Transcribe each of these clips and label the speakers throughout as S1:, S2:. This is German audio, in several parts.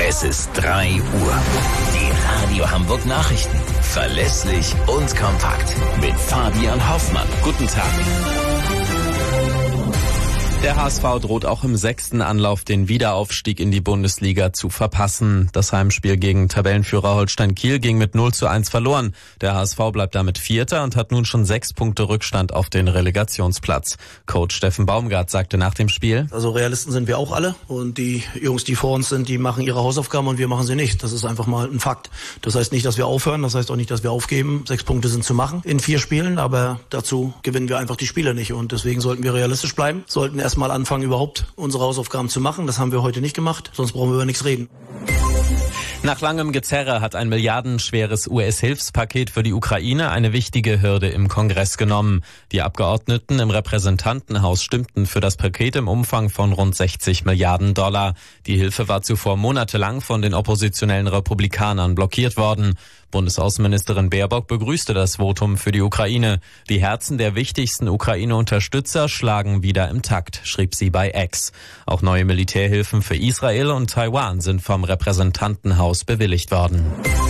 S1: Es ist 3 Uhr. Die Radio Hamburg Nachrichten. Verlässlich und kompakt. Mit Fabian Hoffmann. Guten Tag.
S2: Der HSV droht auch im 6. Anlauf den Wiederaufstieg in die Bundesliga zu verpassen. Das Heimspiel gegen Tabellenführer Holstein Kiel ging mit 0:1 verloren. Der HSV bleibt damit Vierter und hat nun schon 6 Punkte Rückstand auf den Relegationsplatz. Coach Steffen Baumgart sagte nach dem Spiel:
S3: Also Realisten sind wir auch alle und die Jungs, die vor uns sind, die machen ihre Hausaufgaben und wir machen sie nicht. Das ist einfach mal ein Fakt. Das heißt nicht, dass wir aufhören, das heißt auch nicht, dass wir aufgeben. 6 Punkte sind zu machen in 4 Spielen, aber dazu gewinnen wir einfach die Spiele nicht und deswegen sollten wir realistisch bleiben, sollten erstmal anfangen, überhaupt unsere Hausaufgaben zu machen. Das haben wir heute nicht gemacht, sonst brauchen wir über nichts reden.
S2: Nach langem Gezerre hat ein milliardenschweres US-Hilfspaket für die Ukraine eine wichtige Hürde im Kongress genommen. Die Abgeordneten im Repräsentantenhaus stimmten für das Paket im Umfang von rund 60 Milliarden $. Die Hilfe war zuvor monatelang von den oppositionellen Republikanern blockiert worden. Bundesaußenministerin Baerbock begrüßte das Votum für die Ukraine. Die Herzen der wichtigsten Ukraine-Unterstützer schlagen wieder im Takt, schrieb sie bei X. Auch neue Militärhilfen für Israel und Taiwan sind vom Repräsentantenhaus bewilligt worden.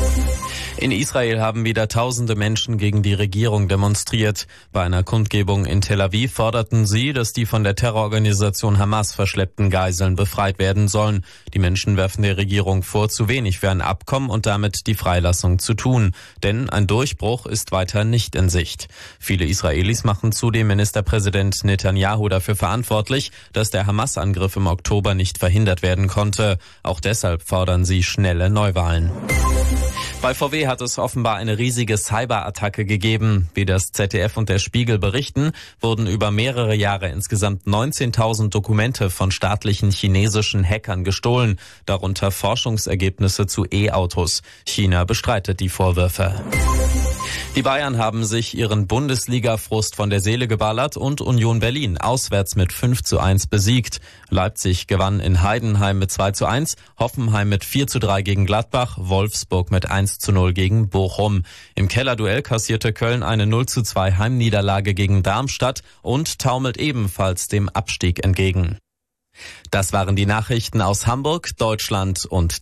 S2: In Israel haben wieder tausende Menschen gegen die Regierung demonstriert. Bei einer Kundgebung in Tel Aviv forderten sie, dass die von der Terrororganisation Hamas verschleppten Geiseln befreit werden sollen. Die Menschen werfen der Regierung vor, zu wenig für ein Abkommen und damit die Freilassung zu tun. Denn ein Durchbruch ist weiter nicht in Sicht. Viele Israelis machen zudem Ministerpräsident Netanyahu dafür verantwortlich, dass der Hamas-Angriff im Oktober nicht verhindert werden konnte. Auch deshalb fordern sie schnelle Neuwahlen. Bei VW hat es offenbar eine riesige Cyberattacke gegeben. Wie das ZDF und der Spiegel berichten, wurden über mehrere Jahre insgesamt 19.000 Dokumente von staatlichen chinesischen Hackern gestohlen, darunter Forschungsergebnisse zu E-Autos. China bestreitet die Vorwürfe. Die Bayern haben sich ihren Bundesliga-Frust von der Seele geballert und Union Berlin auswärts mit 5:1 besiegt. Leipzig gewann in Heidenheim mit 2:1, Hoffenheim mit 4:3 gegen Gladbach, Wolfsburg mit 1:0 gegen Bochum. Im Kellerduell kassierte Köln eine 0:2 Heimniederlage gegen Darmstadt und taumelt ebenfalls dem Abstieg entgegen. Das waren die Nachrichten aus Hamburg, Deutschland und